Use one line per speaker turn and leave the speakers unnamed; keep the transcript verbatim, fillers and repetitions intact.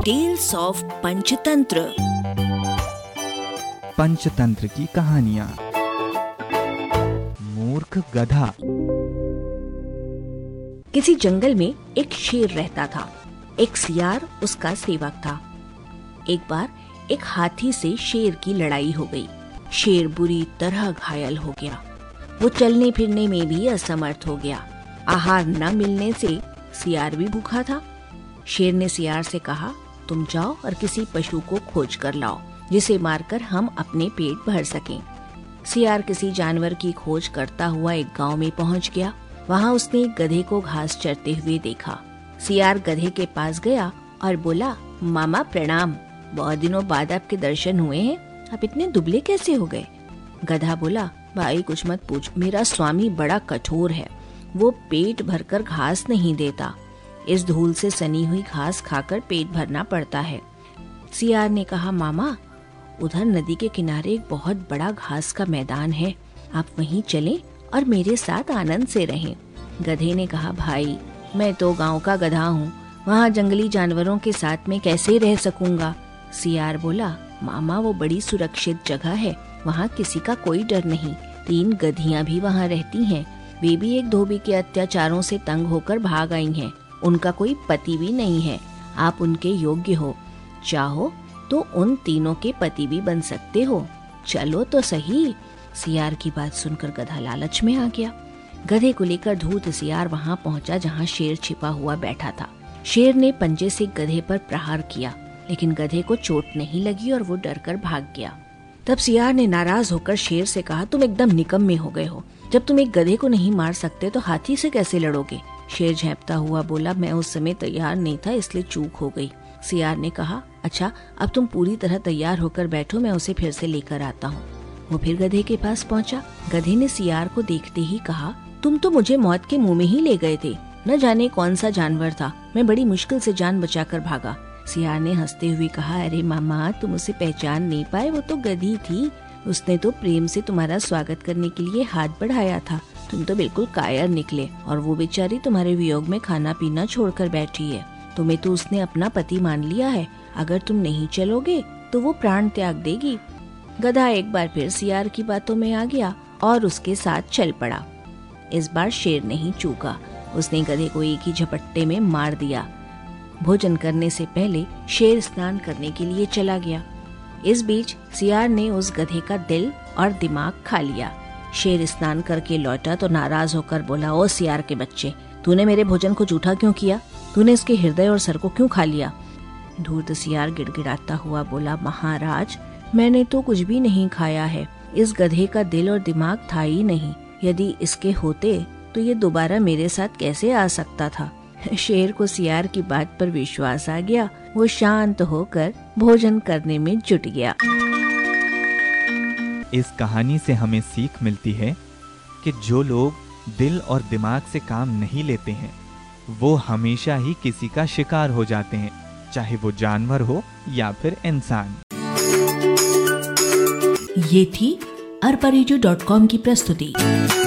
Tales of Panchatantra.
Panchatantra की कहानियां। मूर्ख गधा।
किसी जंगल में एक शेर रहता था। एक सियार उसका सेवक था। एक बार एक हाथी से शेर की लड़ाई हो गई। शेर बुरी तरह घायल हो गया। वो चलने फिरने में भी असमर्थ हो गया। आहार न मिलने से सियार भी भूखा था। शेर ने सियार से कहा, तुम जाओ और किसी पशु को खोज कर लाओ जिसे मारकर हम अपने पेट भर सकें। सियार किसी जानवर की खोज करता हुआ एक गांव में पहुंच गया। वहां उसने एक गधे को घास चरते हुए देखा। सियार गधे के पास गया और बोला, मामा प्रणाम, बहुत दिनों बाद आपके दर्शन हुए हैं। आप इतने दुबले कैसे हो गए? गधा बोला, भाई कुछ मत पूछ, मेरा स्वामी बड़ा कठोर है। वो पेट भरकर घास नहीं देता। इस धूल से सनी हुई घास खाकर पेट भरना पड़ता है। सियार ने कहा, मामा उधर नदी के किनारे एक बहुत बड़ा घास का मैदान है, आप वहीं चलें और मेरे साथ आनंद से रहें। गधे ने कहा, भाई मैं तो गांव का गधा हूँ, वहाँ जंगली जानवरों के साथ में कैसे रह सकूंगा? सियार बोला, मामा वो बड़ी सुरक्षित जगह है, वहाँ किसी का कोई डर नहीं। तीन गधियाँ भी वहाँ रहती हैं। वे भी एक धोबी के अत्याचारों से तंग होकर भाग आई हैं। उनका कोई पति भी नहीं है। आप उनके योग्य हो, चाहो तो उन तीनों के पति भी बन सकते हो। चलो तो सही। सियार की बात सुनकर गधा लालच में आ गया। गधे को लेकर धूर्त सियार वहां पहुंचा जहां शेर छिपा हुआ बैठा था। शेर ने पंजे से गधे पर प्रहार किया, लेकिन गधे को चोट नहीं लगी और वो डरकर भाग गया। तब सियार ने नाराज होकर शेर से कहा, तुम एकदम निकम्मे हो गए हो। जब तुम एक गधे को नहीं मार सकते तो हाथी से कैसे लड़ोगे? शेर झेंपता हुआ बोला, मैं उस समय तैयार नहीं था, इसलिए चूक हो गई। सियार ने कहा, अच्छा अब तुम पूरी तरह तैयार होकर बैठो, मैं उसे फिर से लेकर आता हूँ। वो फिर गधे के पास पहुँचा। गधे ने सियार को देखते ही कहा, तुम तो मुझे मौत के मुंह में ही ले गए थे। न जाने कौन सा जानवर था, मैं बड़ी मुश्किल से जान बचाकर भागा। सियार ने हंसते हुए कहा, अरे मामा तुम उसे पहचान नहीं पाए, वो तो गधी थी। उसने तो प्रेम से तुम्हारा स्वागत करने के लिए हाथ बढ़ाया था। तुम तो बिल्कुल कायर निकले और वो बेचारी तुम्हारे वियोग में खाना पीना छोड़कर बैठी है। तुम्हें तो उसने अपना पति मान लिया है। अगर तुम नहीं चलोगे तो वो प्राण त्याग देगी। गधा एक बार फिर सियार की बातों में आ गया और उसके साथ चल पड़ा। इस बार शेर नहीं चूका। उसने गधे को एक ही झपट्टे में मार दिया। भोजन करने से पहले शेर स्नान करने के लिए चला गया। इस बीच सियार ने उस गधे का दिल और दिमाग खा लिया। शेर स्नान करके लौटा तो नाराज होकर बोला, ओ सियार के बच्चे, तूने मेरे भोजन को जूठा क्यों किया? तूने इसके हृदय और सर को क्यों खा लिया? धूर्त सियार गिड़गिड़ाता हुआ बोला, महाराज मैंने तो कुछ भी नहीं खाया है। इस गधे का दिल और दिमाग था ही नहीं। यदि इसके होते तो ये दोबारा मेरे साथ कैसे आ सकता था? शेर को सियार की बात पर विश्वास आ गया। वो शांत होकर भोजन करने में जुट गया।
इस कहानी से हमें सीख मिलती है कि जो लोग दिल और दिमाग से काम नहीं लेते हैं वो हमेशा ही किसी का शिकार हो जाते हैं, चाहे वो जानवर हो या फिर इंसान।
ये थी अरबा रेडियो डॉट कॉम की प्रस्तुति।